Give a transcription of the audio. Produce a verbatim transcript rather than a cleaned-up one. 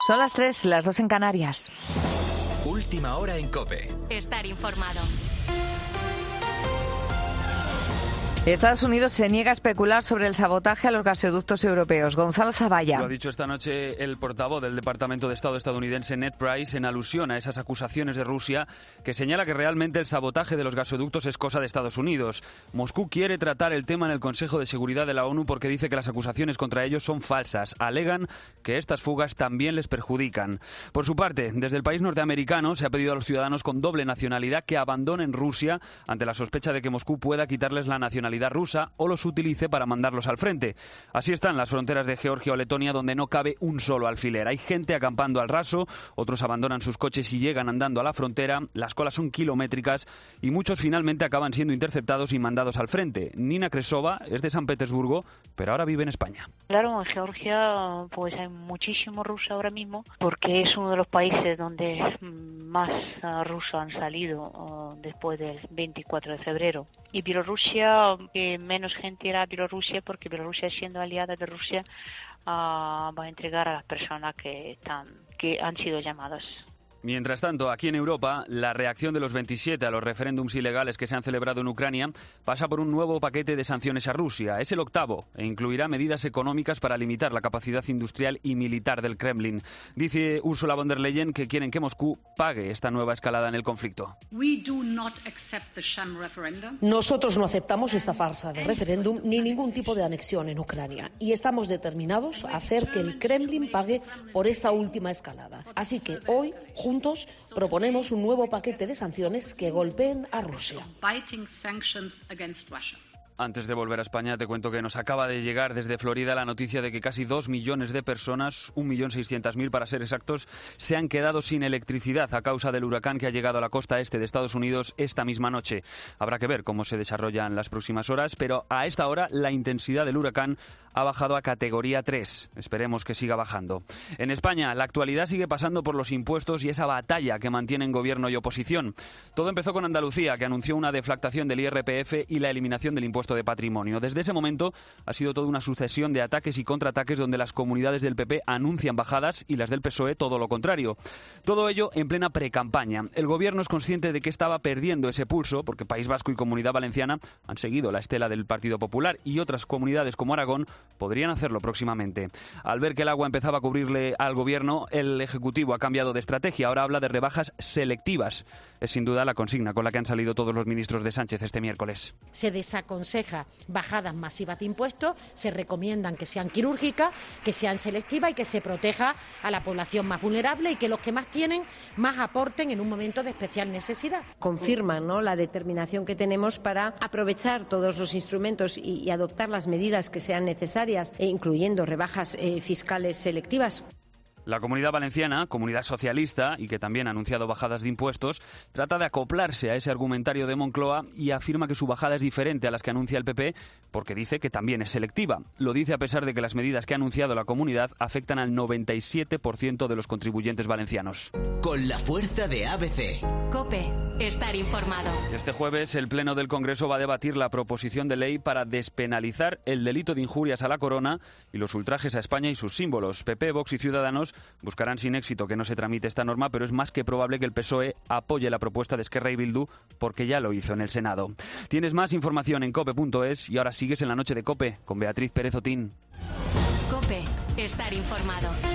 Son las tres, las dos en Canarias. Última hora en COPE. Estar informado. Estados Unidos se niega a especular sobre el sabotaje a los gasoductos europeos. Gonzalo Zavalla. Lo ha dicho esta noche el portavoz del Departamento de Estado estadounidense, Ned Price, en alusión a esas acusaciones de Rusia, que señala que realmente el sabotaje de los gasoductos es cosa de Estados Unidos. Moscú quiere tratar el tema en el Consejo de Seguridad de la ONU porque dice que las acusaciones contra ellos son falsas. Alegan que estas fugas también les perjudican. Por su parte, desde el país norteamericano se ha pedido a los ciudadanos con doble nacionalidad que abandonen Rusia ante la sospecha de que Moscú pueda quitarles la nacionalidad rusa o los utilice para mandarlos al frente. Así están las fronteras de Georgia o Letonia, donde no cabe un solo alfiler. Hay gente acampando al raso, otros abandonan sus coches y llegan andando a la frontera, las colas son kilométricas y muchos finalmente acaban siendo interceptados y mandados al frente. Nina Kresova es de San Petersburgo, pero ahora vive en España. Claro, en Georgia pues hay muchísimos rusos ahora mismo, porque es uno de los países donde más uh, rusos han salido uh, después del veinticuatro de febrero. Y Bielorrusia, que menos gente irá a Bielorrusia, porque Bielorrusia, siendo aliada de Rusia, uh, va a entregar a las personas que están que han sido llamadas. Mientras tanto, aquí en Europa, la reacción de los veintisiete a los referéndums ilegales que se han celebrado en Ucrania pasa por un nuevo paquete de sanciones a Rusia. Es el octavo e incluirá medidas económicas para limitar la capacidad industrial y militar del Kremlin. Dice Ursula von der Leyen que quieren que Moscú pague esta nueva escalada en el conflicto. Nosotros no aceptamos esta farsa de referéndum ni ningún tipo de anexión en Ucrania y estamos determinados a hacer que el Kremlin pague por esta última escalada. Así que hoy, juntos, proponemos un nuevo paquete de sanciones que golpeen a Rusia. Antes de volver a España, te cuento que nos acaba de llegar desde Florida la noticia de que casi dos millones de personas, un millón seiscientas mil para ser exactos, se han quedado sin electricidad a causa del huracán que ha llegado a la costa este de Estados Unidos esta misma noche. Habrá que ver cómo se desarrollan las próximas horas, pero a esta hora la intensidad del huracán ha bajado a categoría tres. Esperemos que siga bajando. En España, la actualidad sigue pasando por los impuestos y esa batalla que mantienen gobierno y oposición. Todo empezó con Andalucía, que anunció una deflactación del I R P F y la eliminación del impuesto de patrimonio. Desde ese momento ha sido toda una sucesión de ataques y contraataques donde las comunidades del P P anuncian bajadas y las del P S O E todo lo contrario. Todo ello en plena precampaña. El gobierno es consciente de que estaba perdiendo ese pulso porque País Vasco y Comunidad Valenciana han seguido la estela del Partido Popular y otras comunidades como Aragón podrían hacerlo próximamente. Al ver que el agua empezaba a cubrirle al gobierno, el Ejecutivo ha cambiado de estrategia. Ahora habla de rebajas selectivas. Es sin duda la consigna con la que han salido todos los ministros de Sánchez este miércoles. Se desaconseja bajadas masivas de impuestos, se recomiendan que sean quirúrgicas, que sean selectivas y que se proteja a la población más vulnerable y que los que más tienen más aporten en un momento de especial necesidad. Confirman, ¿no?, la determinación que tenemos para aprovechar todos los instrumentos y, y adoptar las medidas que sean necesarias, e incluyendo rebajas eh, fiscales selectivas. La Comunidad Valenciana, comunidad socialista y que también ha anunciado bajadas de impuestos, trata de acoplarse a ese argumentario de Moncloa y afirma que su bajada es diferente a las que anuncia el P P porque dice que también es selectiva. Lo dice a pesar de que las medidas que ha anunciado la comunidad afectan al noventa y siete por ciento de los contribuyentes valencianos. Con la fuerza de A B C. COPE. Estar informado. Este jueves el Pleno del Congreso va a debatir la proposición de ley para despenalizar el delito de injurias a la corona y los ultrajes a España y sus símbolos. P P, Vox y Ciudadanos buscarán sin éxito que no se tramite esta norma, pero es más que probable que el P S O E apoye la propuesta de Esquerra y Bildu porque ya lo hizo en el Senado. Tienes más información en cope punto es y ahora sigues en la noche de COPE con Beatriz Pérez Otín. COPE. Estar informado.